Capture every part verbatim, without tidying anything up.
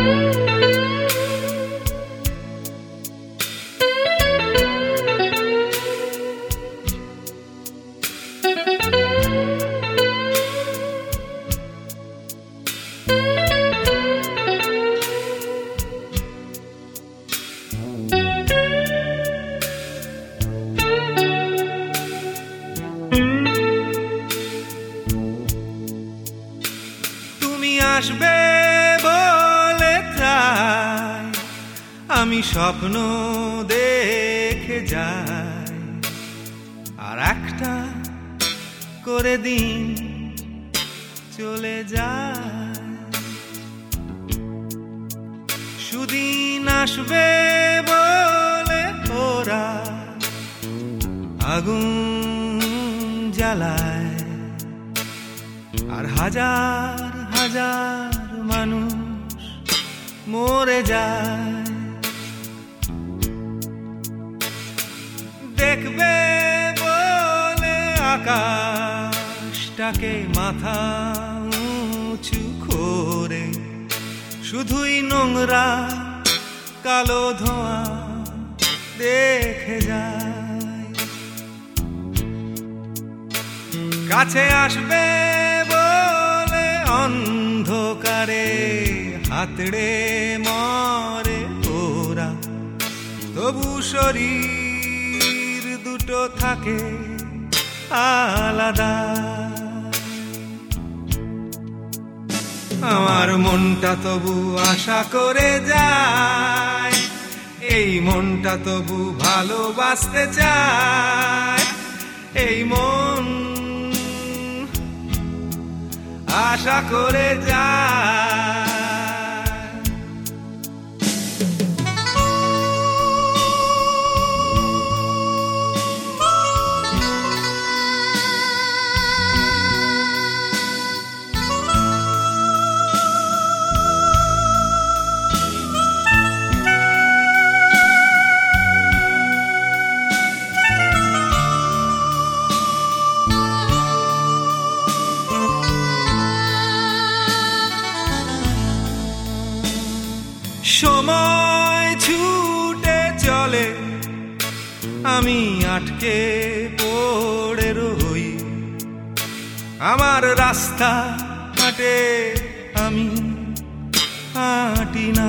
আসবে বলে তাই আমি স্বপ্ন দেখে যাই, আর একটা করে দিন চলে যায়। সুদিন আসবে বলে ওরা আগুন জ্বালায়, আর হাজার হাজার মানুষ মরে যায়। দেখবে বলে আকাশটাকে মাথা উঁচু করে, শুধুই নোংরা কালো ধোঁয়া দেখে যায়। কাছে আসবে বলে অন্ধকারে হাতড়ে মরে ওরা, তবু শরীর দুটো থাকে আলাদা। আমার মনটা তবু আশা করে যায়, এই মনটা তবু ভালোবাসতে চায়। এই মন আশা করে যায়। সময় ছুটে চলে, আমি আটকে পড়ে রই। আমার রাস্তা হাঁটে, আমি হাঁটি না।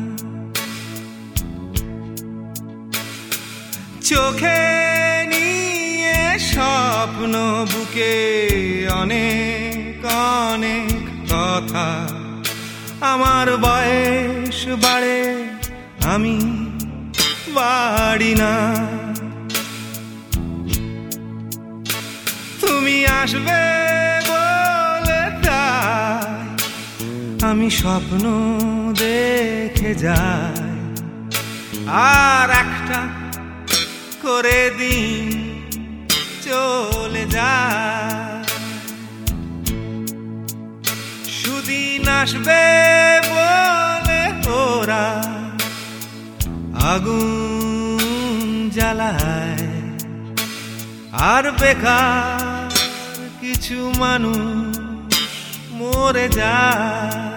চোখে নিয়ে স্বপ্ন, বুকে অনেক অনেক কথা। আমার বয়স বাড়ে, আমি বাড়ি না। তুমি আসবে বলে তাই আমি স্বপ্ন দেখে যাই, আর একটা করে দিন চলে যায়। সুদিন আসবে বলে ওরা আগুন জ্বালায়, আর বেকার কিছু মানুষ মরে যায়।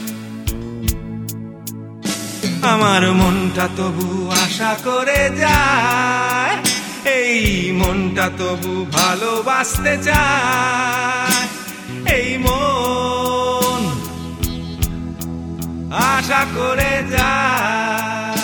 আমার মনটা তবু আশা করে যায়, এই মনটা তবু ভালোবাসতে চায়। এই মন আশা করে যায়।